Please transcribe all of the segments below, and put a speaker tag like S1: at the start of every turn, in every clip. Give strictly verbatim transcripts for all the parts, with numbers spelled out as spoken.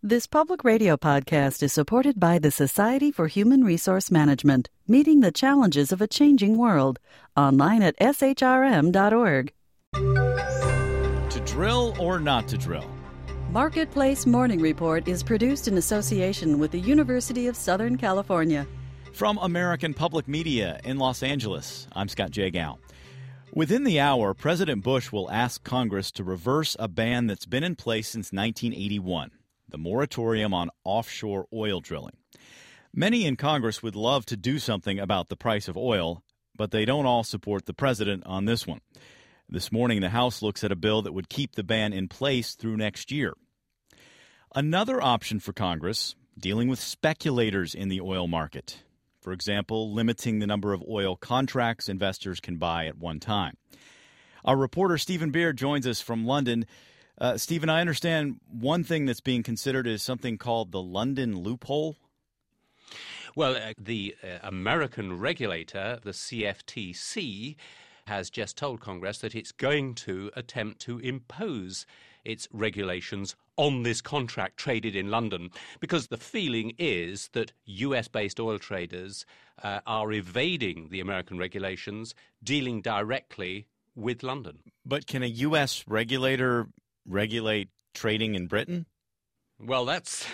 S1: This public radio podcast is supported by the Society for Human Resource Management, meeting the challenges of a changing world. Online at s h r m dot org.
S2: To drill or not to drill?
S1: Marketplace Morning Report is produced in association with the University of Southern California.
S2: From American Public Media in Los Angeles, I'm Scott Jagow. Within the hour, President Bush will ask Congress to reverse a ban that's been in place since nineteen eighty-one. The moratorium on offshore oil drilling. Many in Congress would love to do something about the price of oil, but they don't all support the president on this one. This morning, the House looks at a bill that would keep the ban in place through next year. Another option for Congress, dealing with speculators in the oil market. For example, limiting the number of oil contracts investors can buy at one time. Our reporter Stephen Beard joins us from London. Uh, Stephen, I understand one thing that's being considered is something called the London loophole.
S3: Well, uh, the uh, American regulator, the C F T C, has just told Congress that it's going to attempt to impose its regulations on this contract traded in London, because the feeling is that U S-based oil traders uh, are evading the American regulations, dealing directly with London.
S2: But can a U S regulator regulate trading in Britain?
S3: Well, that's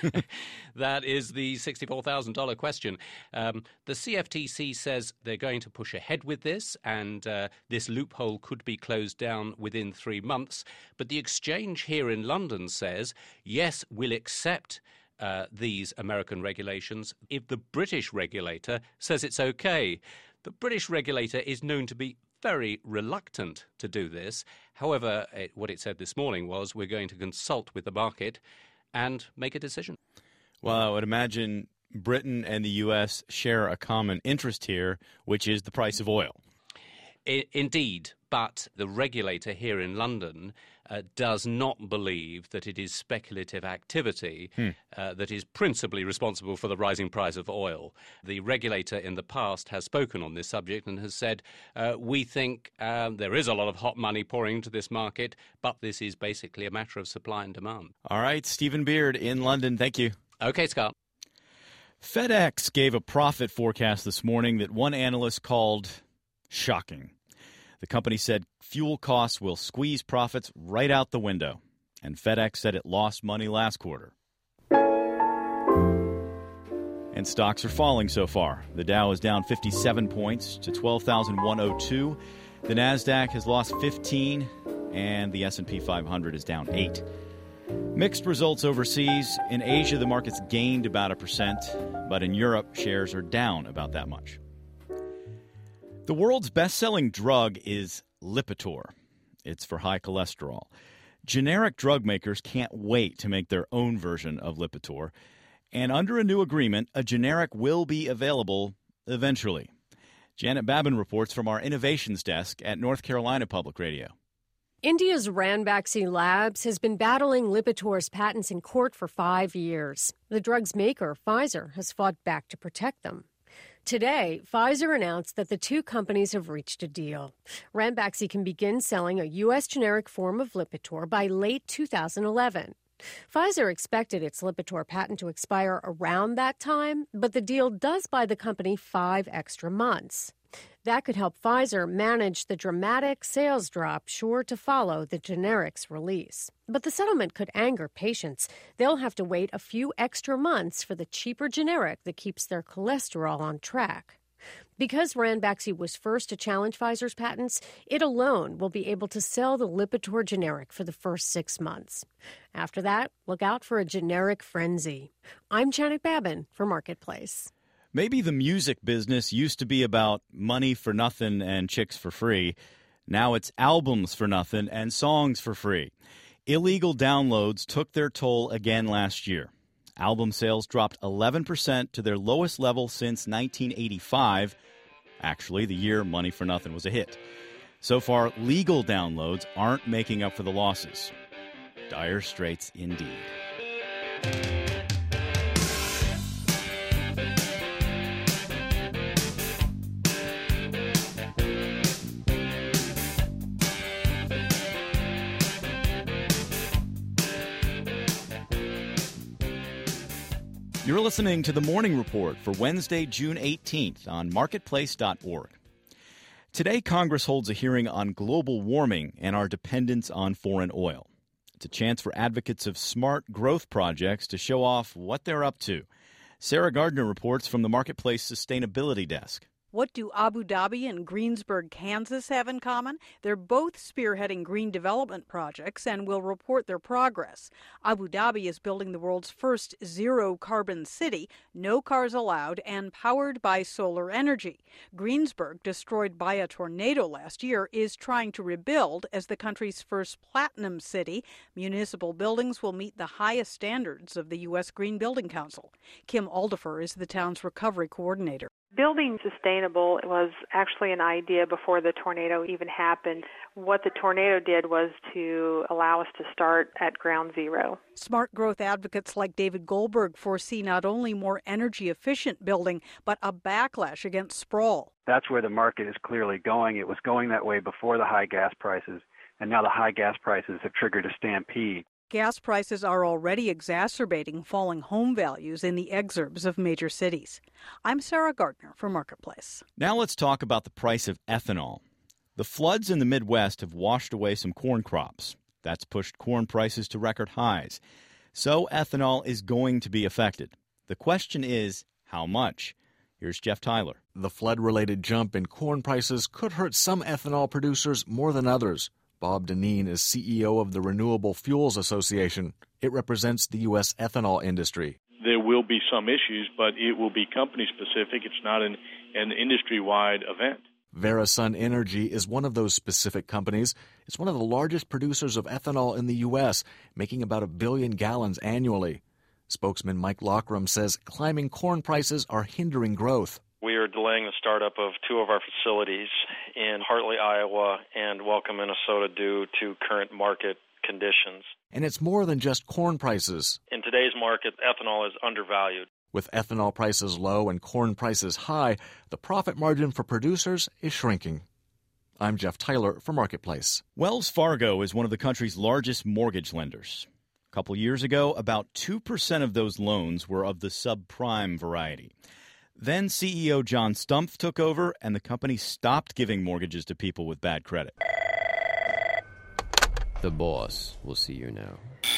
S3: that is the sixty-four thousand dollars question. Um, the C F T C says they're going to push ahead with this, and uh, this loophole could be closed down within three months. But the exchange here in London says, yes, we'll accept uh, these American regulations if the British regulator says it's okay. The British regulator is known to be very reluctant to do this. However, it, what it said this morning was we're going to consult with the market and make a decision.
S2: Well, I would imagine Britain and the U S share a common interest here, which is the price of oil.
S3: I, indeed, but the regulator here in London uh, does not believe that it is speculative activity hmm. uh, that is principally responsible for the rising price of oil. The regulator in the past has spoken on this subject and has said, uh, we think um, there is a lot of hot money pouring into this market, but this is basically a matter of supply and demand.
S2: All right, Stephen Beard in London. Thank you.
S3: Okay, Scott.
S2: FedEx gave a profit forecast this morning that one analyst called shocking. The company said fuel costs will squeeze profits right out the window, and FedEx said it lost money last quarter. And stocks are falling so far. The Dow is down fifty-seven points to twelve thousand one hundred two. The Nasdaq has lost fifteen, and the S and P five hundred is down eight. Mixed results overseas. In Asia, the market's gained about a percent, but in Europe, shares are down about that much. The world's best-selling drug is Lipitor. It's for high cholesterol. Generic drug makers can't wait to make their own version of Lipitor. And under a new agreement, a generic will be available eventually. Janet Babin reports from our innovations desk at North Carolina Public Radio.
S4: India's Ranbaxy Labs has been battling Lipitor's patents in court for five years. The drug's maker, Pfizer, has fought back to protect them. Today, Pfizer announced that the two companies have reached a deal. Ranbaxy can begin selling a U S generic form of Lipitor by late two thousand eleven. Pfizer expected its Lipitor patent to expire around that time, but the deal does buy the company five extra months. That could help Pfizer manage the dramatic sales drop sure to follow the generic's release. But the settlement could anger patients. They'll have to wait a few extra months for the cheaper generic that keeps their cholesterol on track. Because Ranbaxy was first to challenge Pfizer's patents, it alone will be able to sell the Lipitor generic for the first six months. After that, look out for a generic frenzy. I'm Janet Babin for Marketplace.
S2: Maybe the music business used to be about money for nothing and chicks for free. Now it's albums for nothing and songs for free. Illegal downloads took their toll again last year. Album sales dropped eleven percent to their lowest level since nineteen eighty-five. Actually, the year Money for Nothing was a hit. So far, legal downloads aren't making up for the losses. Dire straits indeed. You're listening to the Morning Report for Wednesday, June eighteenth on marketplace dot org. Today, Congress holds a hearing on global warming and our dependence on foreign oil. It's a chance for advocates of smart growth projects to show off what they're up to. Sarah Gardner reports from the Marketplace Sustainability Desk.
S5: What do Abu Dhabi and Greensburg, Kansas have in common? They're both spearheading green development projects and will report their progress. Abu Dhabi is building the world's first zero-carbon city, no cars allowed, and powered by solar energy. Greensburg, destroyed by a tornado last year, is trying to rebuild as the country's first platinum city. Municipal buildings will meet the highest standards of the U S Green Building Council. Kim Aldifer is the town's recovery coordinator.
S6: Building sustainable was actually an idea before the tornado even happened. What the tornado did was to allow us to start at ground zero.
S5: Smart growth advocates like David Goldberg foresee not only more energy-efficient building, but a backlash against sprawl.
S7: That's where the market is clearly going. It was going that way before the high gas prices, and now the high gas prices have triggered a stampede.
S5: Gas prices are already exacerbating falling home values in the exurbs of major cities. I'm Sarah Gardner for Marketplace.
S2: Now let's talk about the price of ethanol. The floods in the Midwest have washed away some corn crops. That's pushed corn prices to record highs. So ethanol is going to be affected. The question is, how much? Here's Jeff Tyler.
S8: The flood-related jump in corn prices could hurt some ethanol producers more than others. Bob Dineen is C E O of the Renewable Fuels Association. It represents the U S ethanol industry.
S9: There will be some issues, but it will be company-specific. It's not an, an industry-wide event.
S8: Verasun Energy is one of those specific companies. It's one of the largest producers of ethanol in the U S, making about a billion gallons annually. Spokesman Mike Lockram says climbing corn prices are hindering growth.
S10: We are delaying the startup of two of our facilities in Hartley, Iowa, and Welcome, Minnesota, due to current market conditions.
S8: And it's more than just corn prices.
S10: In today's market, ethanol is undervalued.
S8: With ethanol prices low and corn prices high, the profit margin for producers is shrinking. I'm Jeff Tyler for Marketplace.
S2: Wells Fargo is one of the country's largest mortgage lenders. A couple years ago, about two percent of those loans were of the subprime variety. Then C E O John Stumpf took over, and the company stopped giving mortgages to people with bad credit.
S11: The boss will see you now.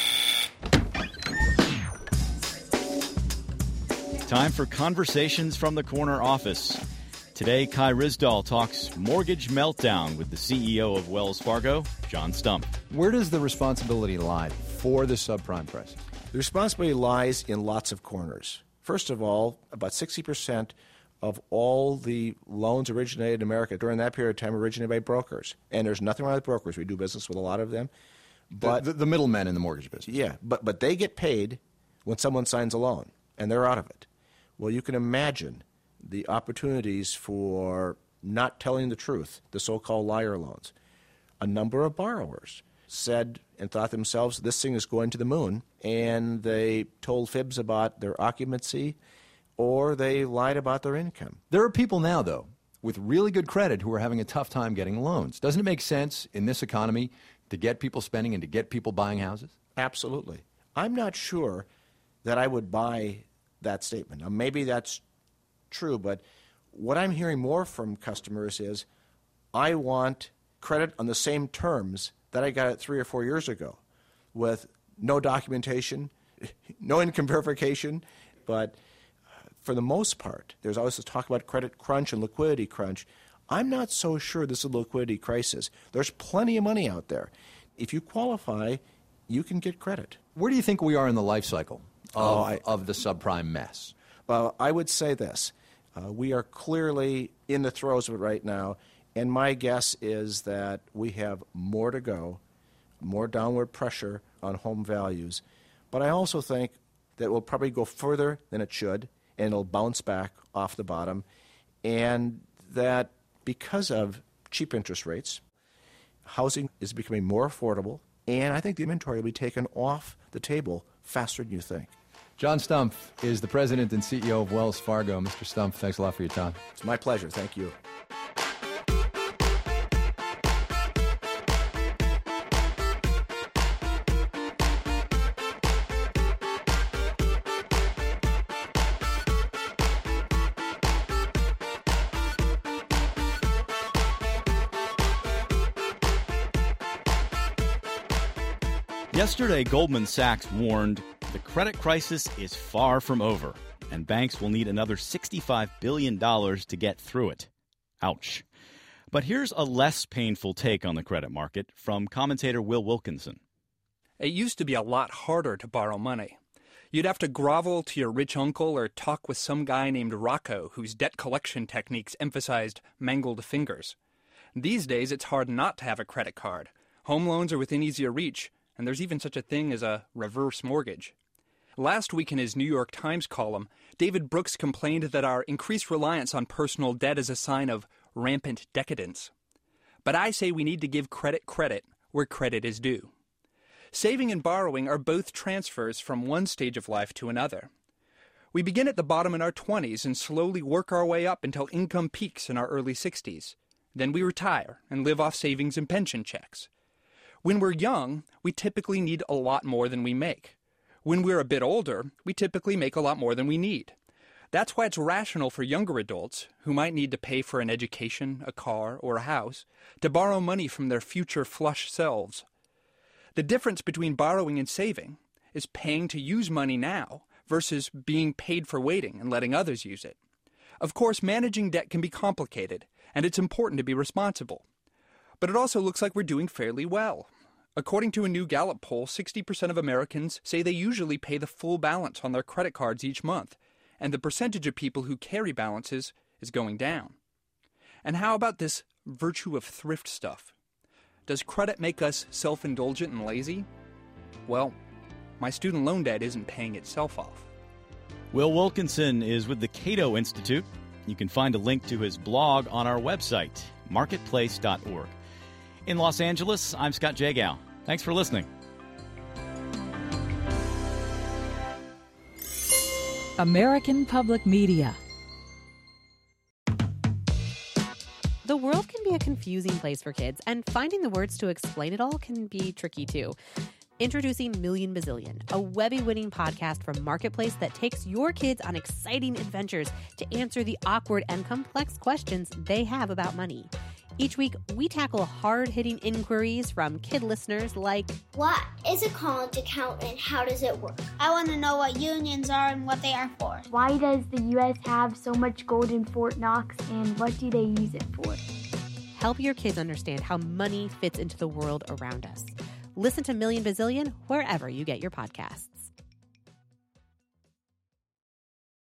S2: Time for Conversations from the Corner Office. Today, Kai Ryssdal talks mortgage meltdown with the C E O of Wells Fargo, John Stumpf.
S12: Where does the responsibility lie for the subprime prices?
S13: The responsibility lies in lots of corners. First of all, about sixty percent of all the loans originated in America during that period of time originated by brokers. And there's nothing wrong with brokers. We do business with a lot of them. But
S12: The, the, the middlemen in the mortgage business.
S13: Yeah, but, but they get paid when someone signs a loan, and they're out of it. Well, you can imagine the opportunities for not telling the truth, the so-called liar loans. A number of borrowers said and thought themselves, this thing is going to the moon, and they told fibs about their occupancy, or they lied about their income.
S12: There are people now, though, with really good credit who are having a tough time getting loans. Doesn't it make sense in this economy to get people spending and to get people buying houses?
S13: Absolutely. I'm not sure that I would buy that statement. Now, maybe that's true, but what I'm hearing more from customers is, I want credit on the same terms that I got it three or four years ago, with no documentation, no income verification. But for the most part, there's always this talk about credit crunch and liquidity crunch. I'm not so sure this is a liquidity crisis. There's plenty of money out there. If you qualify, you can get credit.
S12: Where do you think we are in the life cycle of,
S13: oh, I,
S12: of the subprime mess?
S13: Well, I would say this. Uh, we are clearly in the throes of it right now. And my guess is that we have more to go, more downward pressure on home values. But I also think that it will probably go further than it should, and it'll bounce back off the bottom. And that because of cheap interest rates, housing is becoming more affordable, and I think the inventory will be taken off the table faster than you think.
S12: John Stumpf is the president and C E O of Wells Fargo. Mister Stumpf, thanks a lot for your time.
S13: It's my pleasure. Thank you.
S2: Yesterday, Goldman Sachs warned the credit crisis is far from over, and banks will need another sixty-five billion dollars to get through it. Ouch. But here's a less painful take on the credit market from commentator Will Wilkinson.
S14: It used to be a lot harder to borrow money. You'd have to grovel to your rich uncle or talk with some guy named Rocco whose debt collection techniques emphasized mangled fingers. These days, it's hard not to have a credit card. Home loans are within easier reach, and there's even such a thing as a reverse mortgage. Last week in his New York Times column, David Brooks complained that our increased reliance on personal debt is a sign of rampant decadence. But I say we need to give credit credit where credit is due. Saving and borrowing are both transfers from one stage of life to another. We begin at the bottom in our twenties and slowly work our way up until income peaks in our early sixties. Then we retire and live off savings and pension checks. When we're young, we typically need a lot more than we make. When we're a bit older, we typically make a lot more than we need. That's why it's rational for younger adults, who might need to pay for an education, a car, or a house, to borrow money from their future flush selves. The difference between borrowing and saving is paying to use money now versus being paid for waiting and letting others use it. Of course, managing debt can be complicated, and it's important to be responsible. But it also looks like we're doing fairly well. According to a new Gallup poll, sixty percent of Americans say they usually pay the full balance on their credit cards each month, and the percentage of people who carry balances is going down. And how about this virtue of thrift stuff? Does credit make us self-indulgent and lazy? Well, my student loan debt isn't paying itself off.
S2: Will Wilkinson is with the Cato Institute. You can find a link to his blog on our website, marketplace dot org. In Los Angeles, I'm Scott Jagow. Thanks for listening.
S1: American Public Media.
S15: The world can be a confusing place for kids, and finding the words to explain it all can be tricky too. Introducing Million Bazillion, a Webby-winning podcast from Marketplace that takes your kids on exciting adventures to answer the awkward and complex questions they have about money. Each week, we tackle hard-hitting inquiries from kid listeners like,
S16: what is a college account and how does it work? I want to know what unions are and what they are for.
S17: Why does the U S have so much gold in Fort Knox and what do they use it for?
S15: Help your kids understand how money fits into the world around us. Listen to Million Bazillion wherever you get your podcasts.